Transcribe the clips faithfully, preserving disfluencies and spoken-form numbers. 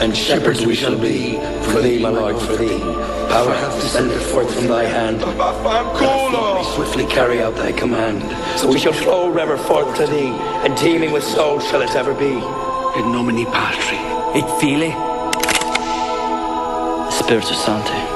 and shepherds we shall be, for thee, my Lord, for thee. Power hath descended forth from thy hand. We swiftly carry out thy command. So we shall flow river forth to thee, and teeming with souls shall it ever be. In nomine Patri, et Filii, Spiritus Sancti.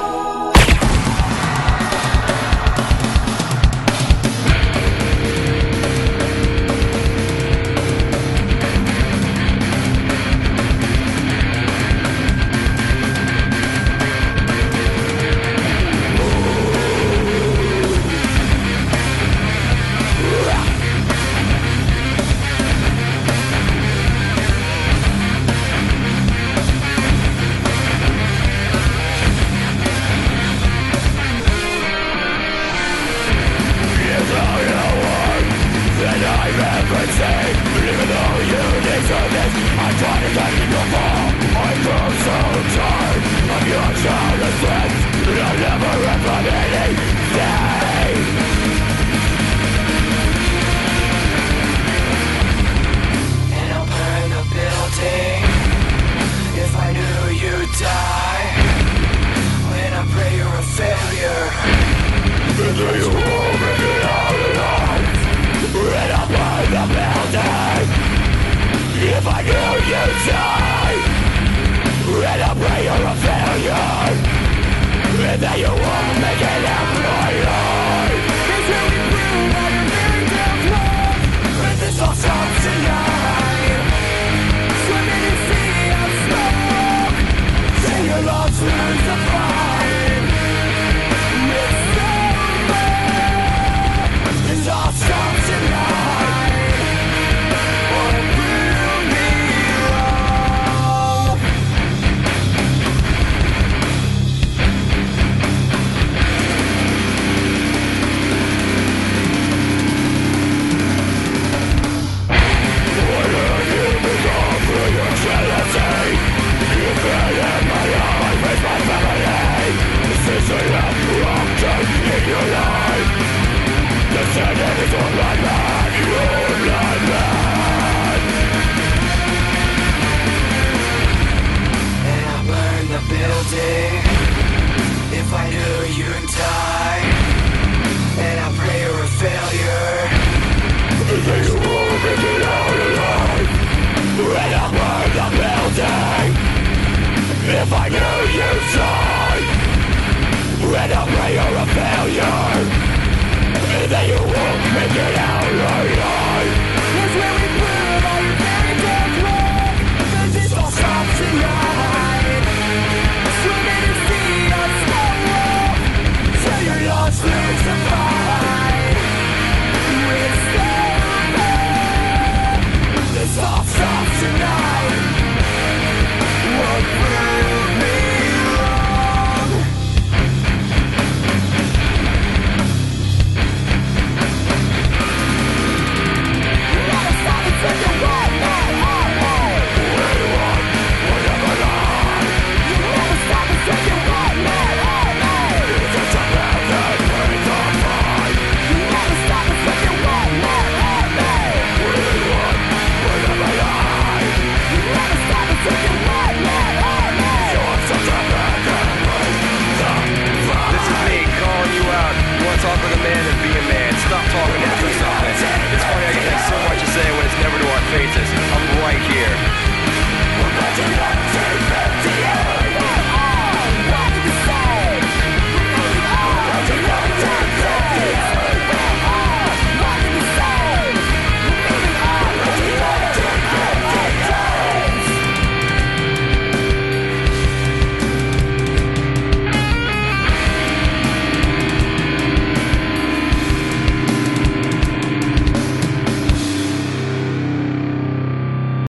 Stop, stop tonight.